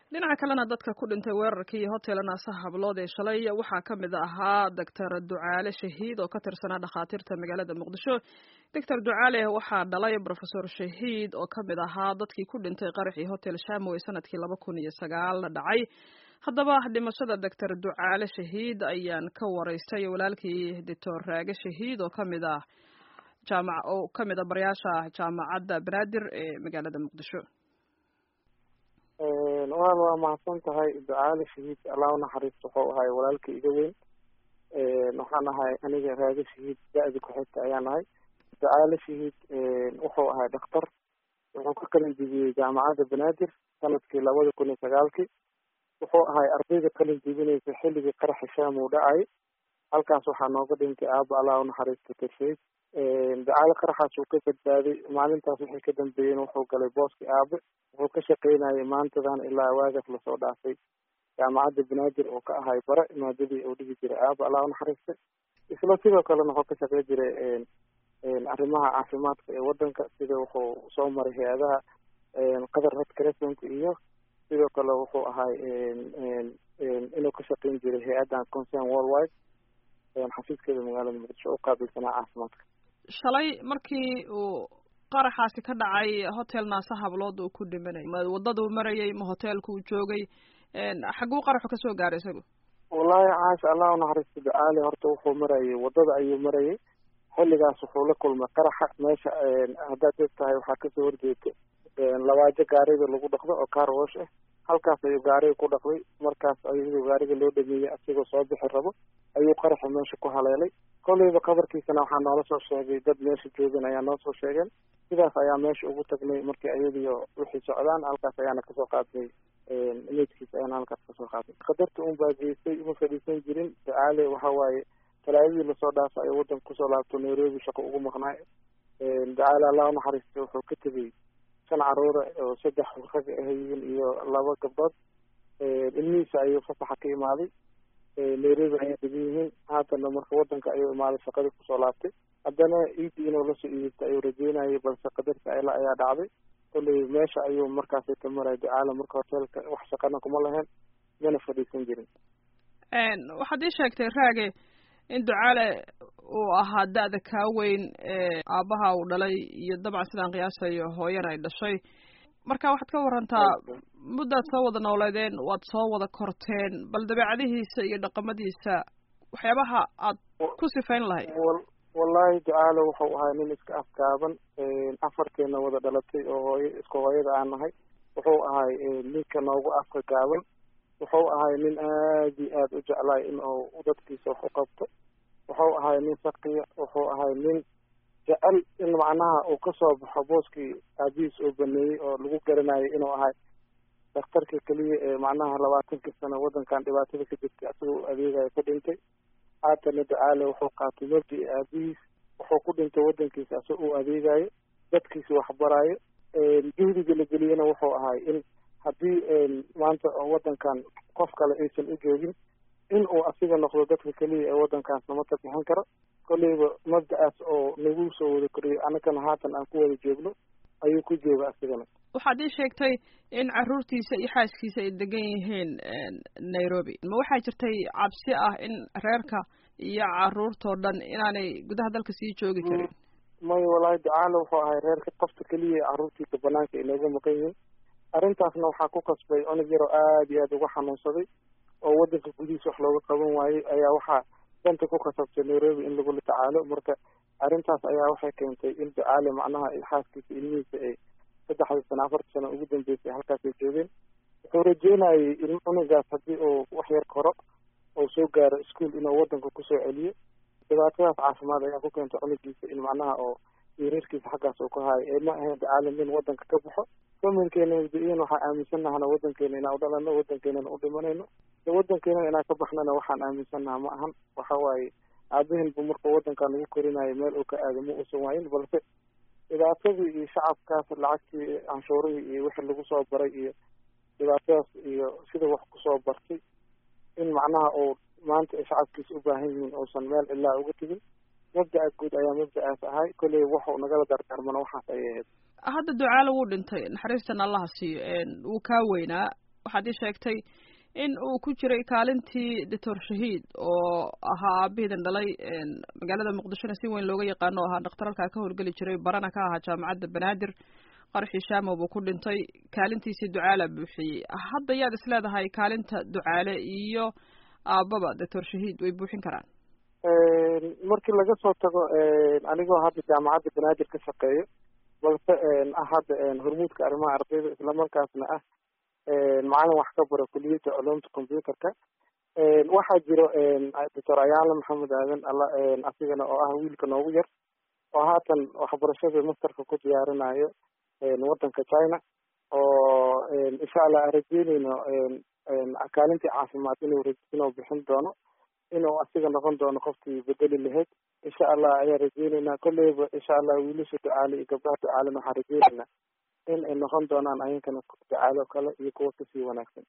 dhinaca kalena dadka ku dhintay weerarkii hotel Naasa Hablood ee shalay waxaa ka mid ahaa Dr. Ducaale Shahiid oo ka tirsanaa dhakhaatiirta magaalada Muqdisho. Dr. Ducaale waxaa dhalay Professor Shahiid oo ka mid ahaa dadkii ku dhintay qaraxii Hotel Shamo ee sanadkii 2009 la dhacay. Haddaba dhimashada Dr. Ducaale Shahiid ayaan ka waraystay walaalkii Dr. Raage Shahiid oo ka mid ah barayaasha jaamacadda Banaadir ee magaalada Muqdisho. waa mahadsan tahay Ducaale Shahiid Allah u naxariisto wuxuu ahay walaalkii iga weyn waxaan ahay aniga Raage Shahiid da'da ku xigta ayaan ahay Ducaale Shahiid wuxuu ahay dhakhtar wuxuu ka qalin jebiyey jaamacadda Banaadir sanadkii 2009 wuxuu ahay ardayda qalin jebinaysa xilligii qaraxa Shamo dhacay halkaas waxaa nooga dhintay aaba Allah u naxariisto Shahiid Ducaale qaraxaas uu ka badbaaday maalintaas wixii ka dambeeyay wuxuu galay booski aabe wuxuu ka shaqeynayay maantadan ilaa waagaf la soo dhaafay jaamacadda Banaadir oo ka ahay bara maadadii uu dhigi jiray aaba Allah u naxariisto isla sidoo kale wuxuu ka shaqeyn jiray arrimaha caafimaadka ee wadanka sida wuxuu soo maray hay'adaha qadar Red Crescent iyo sidoo kale wuxuu ahay inuu ka shaqeyn jiray hay'adda Concern Worldwide xafiiskeeda magaalada Muqdisho oo qaabilsanaa caafimaadka shalay markii uu qaraxaasi ka dhacay hotel Naasa Hablood uu ku dhimanay wadada uu marayay ma hotelku uu joogay xaguu qaraxu ka soo gaaray isagu wallahi caash Allah u naxariisto Ducaale horta wuxuu marayay wadada ayuu marayay xilligaas wuxuu la kulmay qaraxa meesha haddaad tahay waxaa ka soo horjeedo lawaajo gaariga lagu dhaqdo oo car wash ah halkaas ayuu gaariga ku dhaqday markaas ayuu gaariga loo dhameeyay asigoo soo bixi rabo ayuu qaraxa meesha ku haleelay kolleyba qabarkiisana waxaa noola soo sheegay dad meesha joogan ayaa noo soo sheegeen sidaas ayaa meesha ugu tagnay markii ayadiyo wixii socdaan halkaas ayaana kasoo qaadnay meydkiisa ayaana halkaas kasoo qaadnay qadarta un baa geystay uma fadhiisan jirin Ducaale waxa waaye talaadadii lasoo dhaafay ayuu wadanka kusoo laabto Nairobi shaqo ugu maqnaay Ducaale Allah u naxariisto wuxuu ka tegey 5 caruur oo 3 rag ah iyo 2 gabdhood ilmihiisa ayuu fasaxa ka imaaday Nairobi ayay degan yihiin haatan marka wadanka ayuu imaaday shaqadii kusoo laabtay haddana iidii inuu la soo iibtay ayuu rajeynayay balse qadarka ayaa dhacday kolley meesha ayuu markaas ka maray Ducaale marka hotelka wax shaqana kuma lahayn mana fadhiisan jirin waxaad ii sheegtay Raage in Ducaale uu ahaa da'da ka weyn aabaha uu dhalay iyo dabcan sidaan qiyaasayo hooyana ay dhashay marka waxaad ka warantaa muddaad soo wada nooleedeen waad soo wada korteen bal dabeecadihiisa iyo dhaqamadiisa waxyaabaha aad ku sifayn lahayd wallahi Ducaale wuxuu ahaa nin iska afkaaban afarteena wada dhalatay oo isku hooyada aan nahay wuxuu ahay ninka noogu afka gaaban wuxuu ahay nin aad iyo aad u jeclay in uu dadkiisa wax u qabto wuxuu ahay nin saqiya wuxuu ahay nin jecel in macnaha uu ka soo baxo booskii aabihiis oo baneeyay oo lagu garanayo inuu ahay dhakhtarka kaliya ee macnaha 20 sano wadankan dhibaatada ka jirtay asagoo adeegaya ku dhintay haatana Ducaale wuxuu qaatay mabdii aabihiis wuxuu ku dhintay wadankiisa asagoo adeegayo dadkiisa wax barayo juhdiga la geliyana wuxuu ahay in haddii maanta wadankan qof kale aysan u joogin in uu asiga noqdo dadka kaliya ee wadankaas namata bixin karo kolleyba mabda'aas oo nagu soo wada koriyay annagana haatan aan ku wada joogno ayuu ku jooga asigana waxaad ii sheegtay in carruurtiisa iyo xaaskiisa ay degan yihiin Nairobi ma waxaa jirtay cabsi ah in reerka iyo carruurtoo dhan inaanay gudaha dalka sii joogi karin may wallahi Ducaale wuxuu ahay reerka qofta kaliya carruurtiisa banaanka inooga maqan yihiin arrintaasna waxaa ku kasbay cunug yar oo aad iyo aad uga xanuunsaday oo wadanka gudihiisa wax looga qaban waayey ayaa waxaa danta ku kasabtay Nairobi in lagu tacaalo marka arrintaas ayaa waxay keentay in Ducaale macnaha xaaskiisa ilmihiisa ay 3 sano 4 sano ugu dambeysay halkaas ay joogeen wuxuu rajeynayay in cunugaas haddii uu wax yar koro oo soo gaaro iskuul inuu wadanka kusoo celiyo dhibaatadaas caafimaad ayaa ku keentay cunugiisa in macnaha oo reerkiisa xaggaas uu ka hayo ee ma ahayn Ducaale nin wadanka ka baxo familkeena wadiin waxaan aaminsanahay wadankeena inaan u dhalano wadankeena u dhimanayno wadankeena inaan ka baxnana waxaan aaminsanahay ma ahan waxa waaye aabahin buu marka wadankan ugu korinayo meel uu ka aado ma uusan waayin balse dhibaatadii iyo shacabkaas lacagtii canshuurihii iyo wixii lagu soo baray iyo dhibaatadaas iyo sida wax kusoo bartay in macnaha uu maanta ay shacabkiisa u baahan yihiin uusan meel ilaa uga tegin mabda'a guud ayaa mabda'aas ahay kolley wuxuu nagala dardaarmana waxaas ayay ahayd hadda Ducaale wuu dhintay naxariistan Allah siiyo wuu kaa weynaa waxaad ii sheegtay in uu ku jiray kaalintii doctor shahiid oo ahaa aabihiidan dhalay magaalada muqdishona si weyn looga yaqaano o ahaa dhakhtar halkaa ka howlgeli jiray barana ka ahaa jaamacadda banaadir qarxii shaamo buu ku dhintay kaalintiisii ducaala buuxiyey hadda yaad is leedahay kaalinta ducaale iyo aababa doctor shahiid way buuxin karaan markii laga soo tago anigoo hadda jaamacadda banaadir ka shaqeeyo balse hadda hormuudka arrimaha ardayda islamarkaasna macalin wax ka baro kuliyadda culumta computerka waxaa jiro doctor ayaala maxamed aadan asigana oo ah wiilka noogu yar oo haatan waxbarashada masterka ku diyaarinayo wadanka China oo insha Allah rajeynayno kaalintii caafimaad inuu bixin doono inuu asiga noqon doono qofkii bedeli lahayd insha Allah ayaa rajeynayna kolleyba insha Allah wiilasha ducaale iyo gabdhaha ducaale waxaan rajeynayna in ay noqon doonaan ayankana ducaale kale iyo kuwa kasii wanaagsan